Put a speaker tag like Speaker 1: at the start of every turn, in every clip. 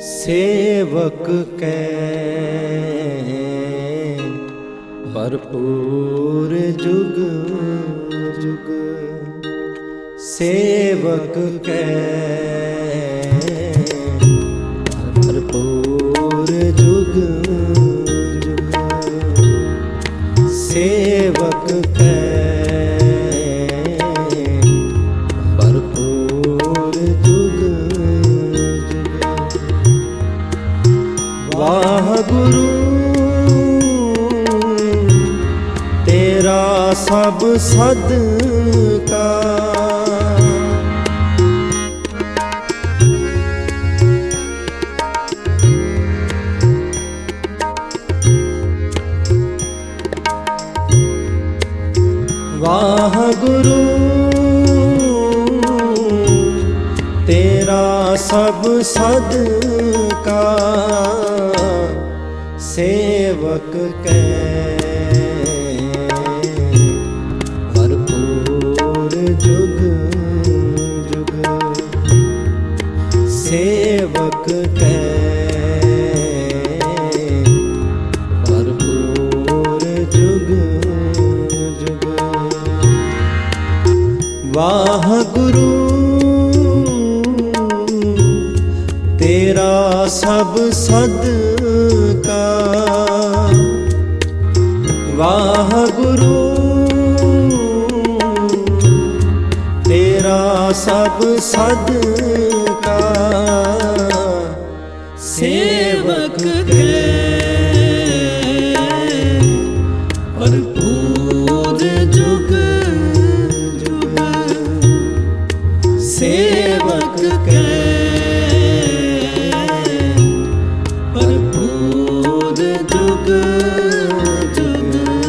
Speaker 1: सेवक कै भरपूर जुग जुग, सेवक कै भरपूर जुग जुग, सेवक कै भरपूर जुग जुग। वाह गुरु तेरा सब सदका, वाह गुरु तेरा सब सदका, सेवक कै भरपूर जुग जुग, सेवक कै भरपूर जुग जुग। वाह गुरु तेरा सब सदका, वाह गुरु तेरा सब सदका, सेवक कै भरपूर जुग जुग, सेवक कै भरपूर जुग जुग।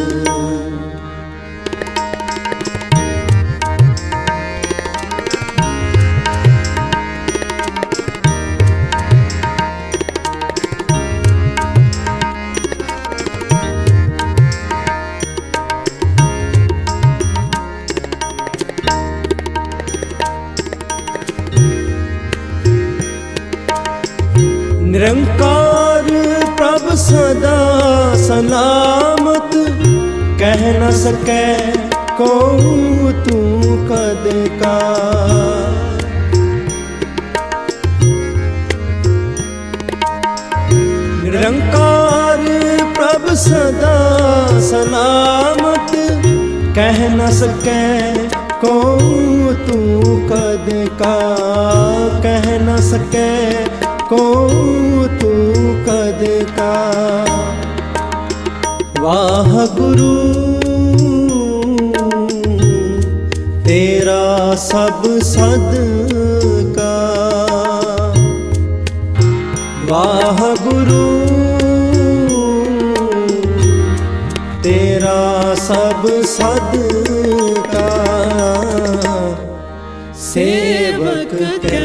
Speaker 1: निरंकार प्रभ सदा सलामत, कह न सकै को तू कद का। निरंकार प्रभ सदा सलामत, कह न सकै को तू कद का। कह न सकै को तू कद का। वाह गुरु तेरा सब सदका, वाह गुरु तेरा सब सदका, सेवक कै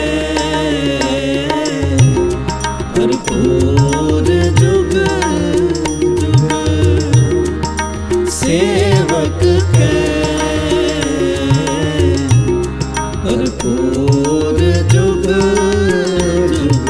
Speaker 1: भरपूर जुग जुग, सेवक कै भरपूर जुग जुग।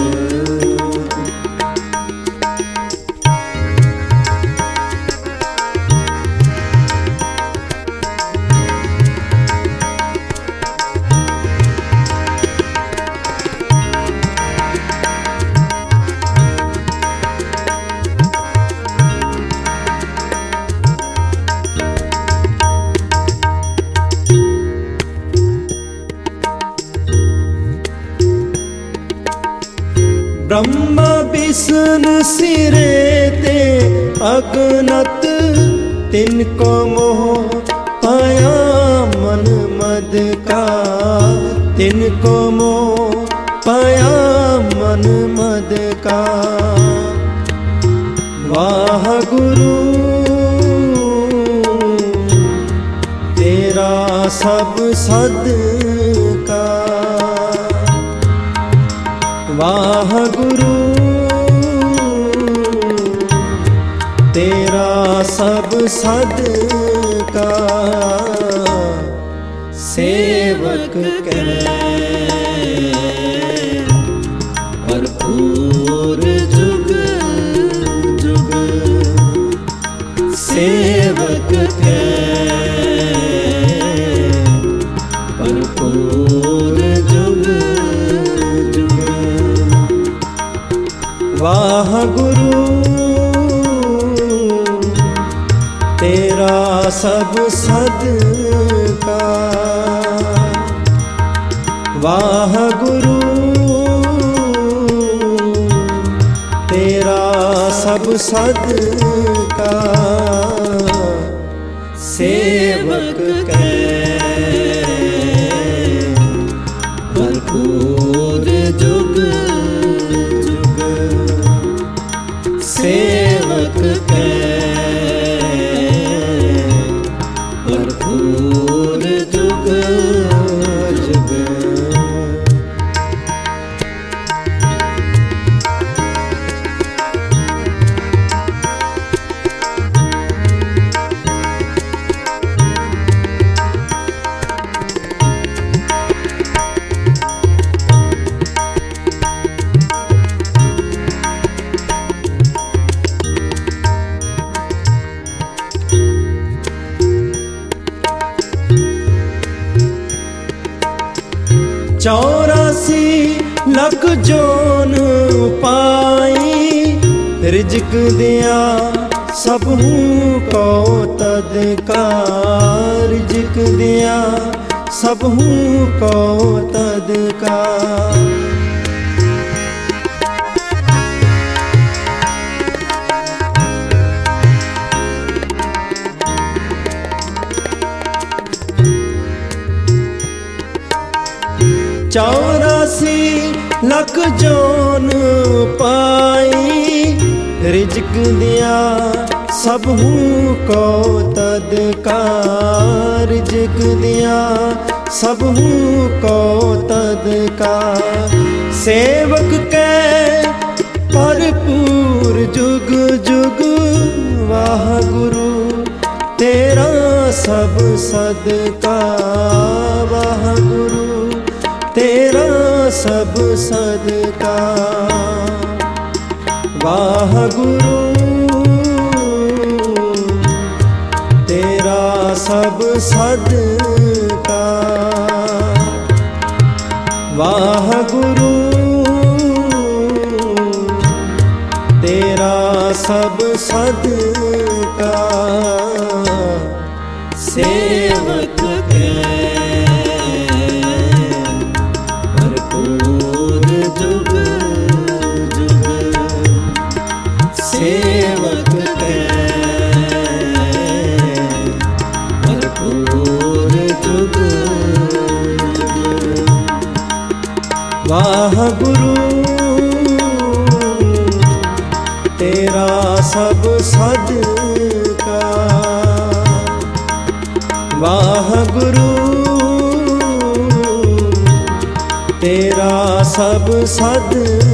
Speaker 1: ब्रह्मा विष्णु सिरे ते अगनत, तिनको मोह पाया मन मद का। तिनको मोह पाया मन मद का। वाह गुरु तेरा सब सदका, वाह गुरु तेरा सब सदका, सेवक कै भरपूर सेवक के भरपूर जुग जुग। वाहगुरु तेरा सब सदका, वाहगुरु तेरा सब सदका, सेवक के भरपूर जुग जुग। सेवक के भरपूर जुग जुग। चौरासी लख जोन पाई, रिजक दिया सबहू को तदकार, रिजक दिया सबहू को तदकार। चौरासी लख जोन पाई, रिजक दिया सबहू को तदकार, रिजक दिया सबहू को तदकार। सेवक के भरपूर जुग जुग, वाहगुरु तेरा सब सदका, वाहगुरु तेरा सब सदका। वाहगुरु तेरा सब सदका, वाहगुरु तेरा सब सदका, सेवक के जुग जुग। सेवक के भरपूर जुग जुग। वाहगुरु तेरा सब सदका, वाहगुरु तेरा सब सदका,